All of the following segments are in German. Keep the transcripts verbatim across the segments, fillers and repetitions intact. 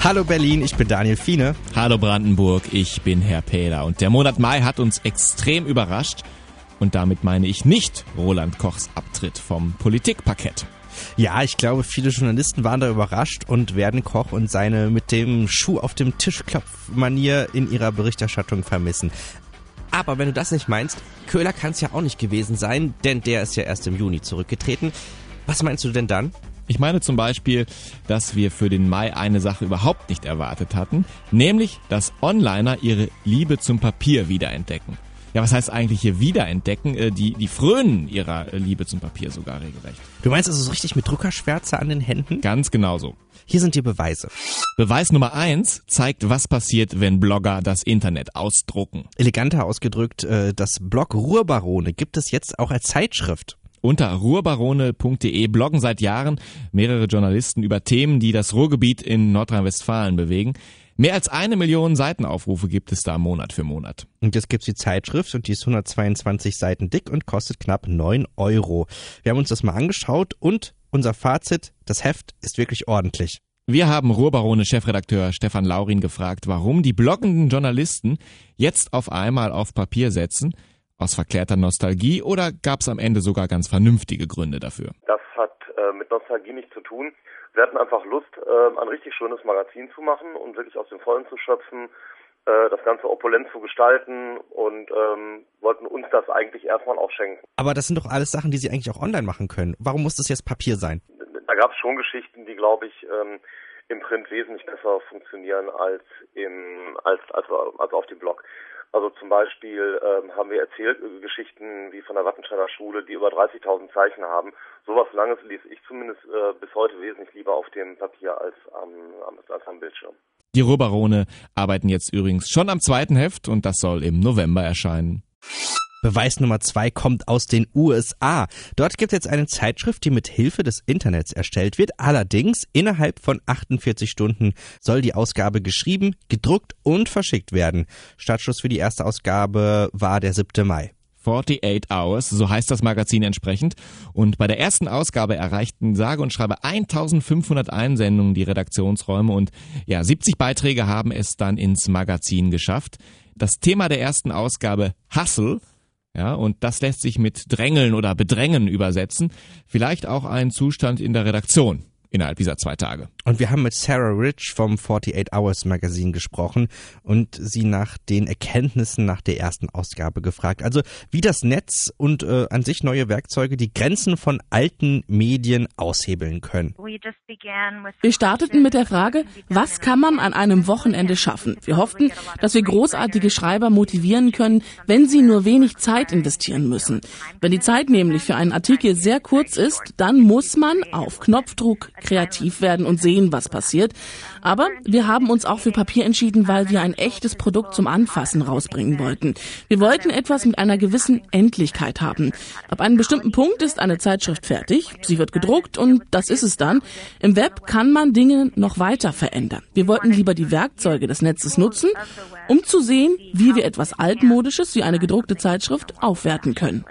Hallo Berlin, ich bin Daniel Fiene. Hallo Brandenburg, ich bin Herr Pähler. Und der Monat Mai hat uns extrem überrascht. Und damit meine ich nicht Roland Kochs Abtritt vom Politikparkett. Ja, ich glaube, viele Journalisten waren da überrascht und werden Koch und seine mit dem Schuh auf dem Tisch Klopf-Manier in ihrer Berichterstattung vermissen. Aber wenn du das nicht meinst, Köhler kann es ja auch nicht gewesen sein, denn der ist ja erst im Juni zurückgetreten. Was meinst du denn dann? Ich meine zum Beispiel, dass wir für den Mai eine Sache überhaupt nicht erwartet hatten, nämlich, dass Onliner ihre Liebe zum Papier wiederentdecken. Ja, was heißt eigentlich hier wiederentdecken? Die, die frönen ihrer Liebe zum Papier sogar regelrecht. Du meinst also so richtig mit Druckerschwärze an den Händen? Ganz genau so. Hier sind die Beweise. Beweis Nummer eins zeigt, was passiert, wenn Blogger das Internet ausdrucken. Eleganter ausgedrückt, das Blog Ruhrbarone gibt es jetzt auch als Zeitschrift. Unter ruhrbarone punkt de bloggen seit Jahren mehrere Journalisten über Themen, die das Ruhrgebiet in Nordrhein-Westfalen bewegen. Mehr als eine Million Seitenaufrufe gibt es da Monat für Monat. Und jetzt gibt's die Zeitschrift und die ist hundertzweiundzwanzig Seiten dick und kostet knapp neun Euro. Wir haben uns das mal angeschaut und unser Fazit, das Heft ist wirklich ordentlich. Wir haben Ruhrbarone-Chefredakteur Stefan Laurin gefragt, warum die bloggenden Journalisten jetzt auf einmal auf Papier setzen. Aus verklärter Nostalgie oder gab es am Ende sogar ganz vernünftige Gründe dafür? Das hat äh, mit Nostalgie nichts zu tun. Wir hatten einfach Lust, äh, ein richtig schönes Magazin zu machen und wirklich aus dem Vollen zu schöpfen, äh, das Ganze opulent zu gestalten und ähm, wollten uns das eigentlich erstmal auch schenken. Aber das sind doch alles Sachen, die Sie eigentlich auch online machen können. Warum muss das jetzt Papier sein? Da gab es schon Geschichten, die, glaube ich, ähm, im Print wesentlich besser funktionieren als im als als, als auf dem Blog. Also zum Beispiel ähm, haben wir erzählt äh, Geschichten wie von der Wattenscheider Schule, die über dreißigtausend Zeichen haben. Sowas Langes lese ich zumindest äh, bis heute wesentlich lieber auf dem Papier als am, als am Bildschirm. Die Ruhrbarone arbeiten jetzt übrigens schon am zweiten Heft und das soll im November erscheinen. Beweis Nummer zwei kommt aus den U S A. Dort gibt es jetzt eine Zeitschrift, die mit Hilfe des Internets erstellt wird. Allerdings innerhalb von achtundvierzig Stunden soll die Ausgabe geschrieben, gedruckt und verschickt werden. Startschuss für die erste Ausgabe war der siebte Mai. achtundvierzig Hours, so heißt das Magazin entsprechend. Und bei der ersten Ausgabe erreichten sage und schreibe eintausendfünfhundert Einsendungen die Redaktionsräume und ja, siebzig Beiträge haben es dann ins Magazin geschafft. Das Thema der ersten Ausgabe Hustle. Ja, und das lässt sich mit Drängeln oder Bedrängen übersetzen. Vielleicht auch ein Zustand in der Redaktion innerhalb dieser zwei Tage. Und wir haben mit Sarah Rich vom achtundvierzig Hours Magazin gesprochen und sie nach den Erkenntnissen nach der ersten Ausgabe gefragt. Also wie das Netz und äh, an sich neue Werkzeuge die Grenzen von alten Medien aushebeln können. Wir starteten mit der Frage, was kann man an einem Wochenende schaffen? Wir hofften, dass wir großartige Schreiber motivieren können, wenn sie nur wenig Zeit investieren müssen. Wenn die Zeit nämlich für einen Artikel sehr kurz ist, dann muss man auf Knopfdruck kreativ werden und sehen, was passiert. Aber wir haben uns auch für Papier entschieden, weil wir ein echtes Produkt zum Anfassen rausbringen wollten. Wir wollten etwas mit einer gewissen Endlichkeit haben. Ab einem bestimmten Punkt ist eine Zeitschrift fertig, sie wird gedruckt und das ist es dann. Im Web kann man Dinge noch weiter verändern. Wir wollten lieber die Werkzeuge des Netzes nutzen, um zu sehen, wie wir etwas Altmodisches wie eine gedruckte Zeitschrift aufwerten können.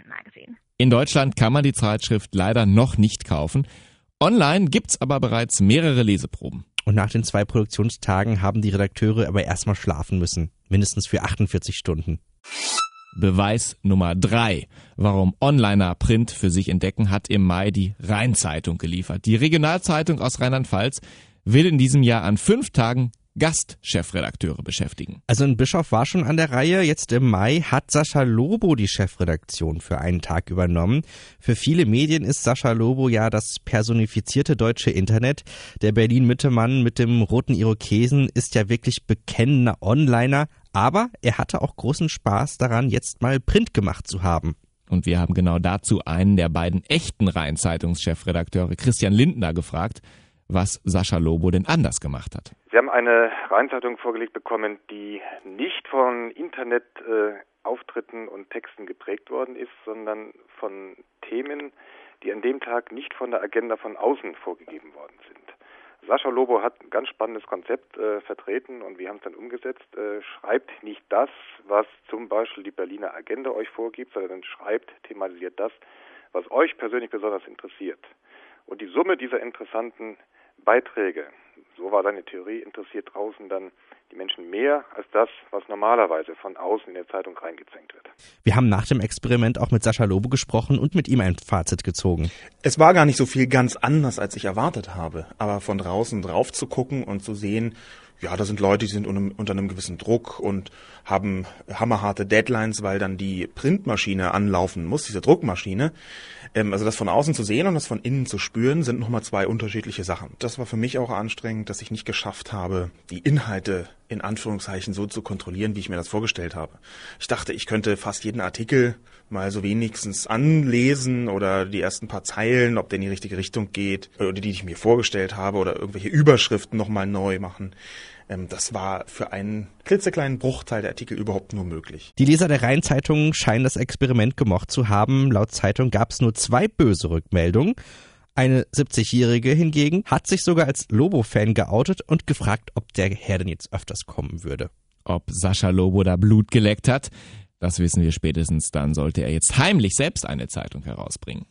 In Deutschland kann man die Zeitschrift leider noch nicht kaufen. Online gibt's aber bereits mehrere Leseproben. Und nach den zwei Produktionstagen haben die Redakteure aber erstmal schlafen müssen. Mindestens für achtundvierzig Stunden. Beweis Nummer drei, warum Onliner Print für sich entdecken, hat im Mai die Rhein-Zeitung geliefert. Die Regionalzeitung aus Rheinland-Pfalz will in diesem Jahr an fünf Tagen Gastchefredakteure beschäftigen. Also ein Bischof war schon an der Reihe. Jetzt im Mai hat Sascha Lobo die Chefredaktion für einen Tag übernommen. Für viele Medien ist Sascha Lobo ja das personifizierte deutsche Internet. Der Berlin-Mitte-Mann mit dem roten Irokesen ist ja wirklich bekennender Onliner. Aber er hatte auch großen Spaß daran, jetzt mal Print gemacht zu haben. Und wir haben genau dazu einen der beiden echten Rhein-Zeitungs-Chefredakteure, Christian Lindner, gefragt, was Sascha Lobo denn anders gemacht hat. Sie haben eine Rhein-Zeitung vorgelegt bekommen, die nicht von Internetauftritten äh, und Texten geprägt worden ist, sondern von Themen, die an dem Tag nicht von der Agenda von außen vorgegeben worden sind. Sascha Lobo hat ein ganz spannendes Konzept äh, vertreten und wir haben es dann umgesetzt. Äh, schreibt nicht das, was zum Beispiel die Berliner Agenda euch vorgibt, sondern schreibt, thematisiert das, was euch persönlich besonders interessiert. Und die Summe dieser interessanten Beiträge so war seine Theorie, interessiert draußen dann die Menschen mehr als das, was normalerweise von außen in der Zeitung reingezwängt wird. Wir haben nach dem Experiment auch mit Sascha Lobo gesprochen und mit ihm ein Fazit gezogen. Es war gar nicht so viel ganz anders, als ich erwartet habe. Aber von draußen drauf zu gucken und zu sehen, ja, da sind Leute, die sind unter einem gewissen Druck und haben hammerharte Deadlines, weil dann die Printmaschine anlaufen muss, diese Druckmaschine. Ähm, also das von außen zu sehen und das von innen zu spüren, sind nochmal zwei unterschiedliche Sachen. Das war für mich auch anstrengend, dass ich nicht geschafft habe, die Inhalte in Anführungszeichen so zu kontrollieren, wie ich mir das vorgestellt habe. Ich dachte, ich könnte fast jeden Artikel mal so wenigstens anlesen oder die ersten paar Zeilen, ob der in die richtige Richtung geht, oder die, die ich mir vorgestellt habe, oder irgendwelche Überschriften nochmal neu machen. Das war für einen klitzekleinen Bruchteil der Artikel überhaupt nur möglich. Die Leser der Rhein-Zeitung scheinen das Experiment gemocht zu haben. Laut Zeitung gab es nur zwei böse Rückmeldungen. Eine siebzigjährige hingegen hat sich sogar als Lobo-Fan geoutet und gefragt, ob der Herr denn jetzt öfters kommen würde. Ob Sascha Lobo da Blut geleckt hat, das wissen wir spätestens, dann sollte er jetzt heimlich selbst eine Zeitung herausbringen.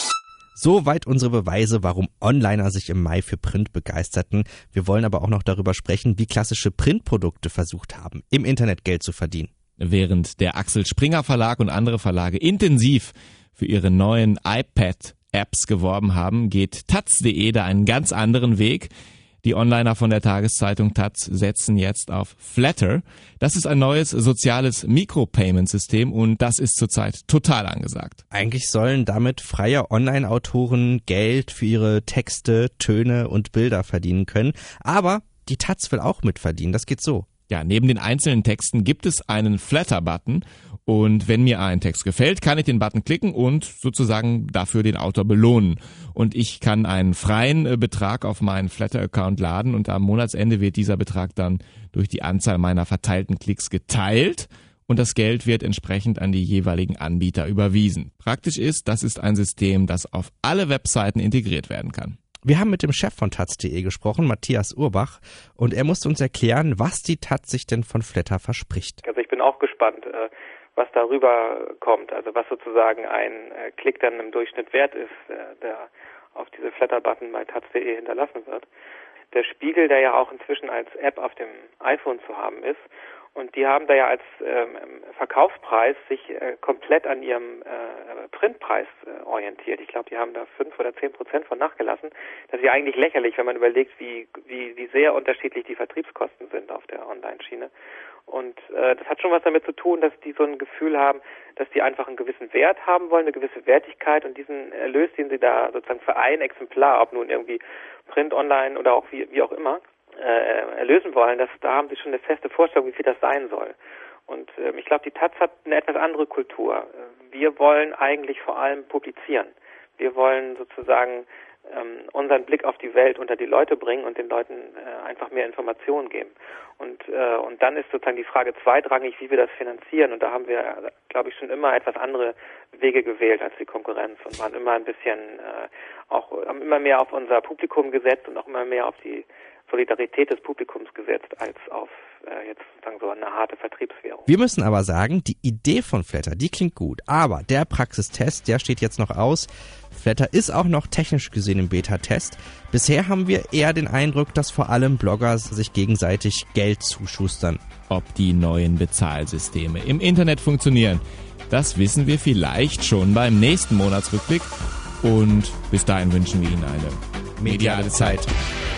Soweit unsere Beweise, warum Onliner sich im Mai für Print begeisterten. Wir wollen aber auch noch darüber sprechen, wie klassische Printprodukte versucht haben, im Internet Geld zu verdienen. Während der Axel Springer Verlag und andere Verlage intensiv für ihre neuen iPad-Apps geworben haben, geht taz punkt de da einen ganz anderen Weg. Die Onliner von der Tageszeitung Taz setzen jetzt auf Flattr. Das ist ein neues soziales Micropayment-System und das ist zurzeit total angesagt. Eigentlich sollen damit freie Online-Autoren Geld für ihre Texte, Töne und Bilder verdienen können. Aber die Taz will auch mitverdienen. Das geht so. Ja, neben den einzelnen Texten gibt es einen Flattr-Button und wenn mir ein Text gefällt, kann ich den Button klicken und sozusagen dafür den Autor belohnen. Und ich kann einen freien Betrag auf meinen Flattr-Account laden und am Monatsende wird dieser Betrag dann durch die Anzahl meiner verteilten Klicks geteilt und das Geld wird entsprechend an die jeweiligen Anbieter überwiesen. Praktisch ist, das ist ein System, das auf alle Webseiten integriert werden kann. Wir haben mit dem Chef von taz punkt de gesprochen, Matthias Urbach, und er musste uns erklären, was die Taz sich denn von Flattr verspricht. Also ich bin auch gespannt, was darüber kommt, also was sozusagen ein Klick dann im Durchschnitt wert ist, der auf diese Flattr-Button bei taz punkt de hinterlassen wird. Der Spiegel, der ja auch inzwischen als App auf dem iPhone zu haben ist, und die haben da ja als ähm, Verkaufspreis sich äh, komplett an ihrem äh, Printpreis äh, orientiert. Ich glaube, die haben da fünf oder zehn Prozent von nachgelassen. Das ist ja eigentlich lächerlich, wenn man überlegt, wie wie wie sehr unterschiedlich die Vertriebskosten sind auf der Online-Schiene. Und äh, das hat schon was damit zu tun, dass die so ein Gefühl haben, dass die einfach einen gewissen Wert haben wollen, eine gewisse Wertigkeit, und diesen Erlös, den sie da sozusagen für ein Exemplar, ob nun irgendwie Print, Online oder auch wie, wie auch immer, äh, erlösen wollen, dass, da haben sie schon eine feste Vorstellung, wie viel das sein soll. Und äh, ich glaube, die Taz hat eine etwas andere Kultur. Wir wollen eigentlich vor allem publizieren. Wir wollen sozusagen ähm, unseren Blick auf die Welt unter die Leute bringen und den Leuten äh, einfach mehr Informationen geben. Und äh, und dann ist sozusagen die Frage zweitrangig, wie wir das finanzieren. Und da haben wir, glaube ich, schon immer etwas andere Wege gewählt als die Konkurrenz und waren immer ein bisschen äh, auch haben immer mehr auf unser Publikum gesetzt und auch immer mehr auf die Solidarität des Publikums gesetzt, als auf äh, jetzt sozusagen so eine harte Vertriebswährung. Wir müssen aber sagen, die Idee von Flattr, die klingt gut, aber der Praxistest, der steht jetzt noch aus. Flattr ist auch noch technisch gesehen im Beta-Test. Bisher haben wir eher den Eindruck, dass vor allem Blogger sich gegenseitig Geld zuschustern. Ob die neuen Bezahlsysteme im Internet funktionieren, das wissen wir vielleicht schon beim nächsten Monatsrückblick. Und bis dahin wünschen wir Ihnen eine mediale Zeit.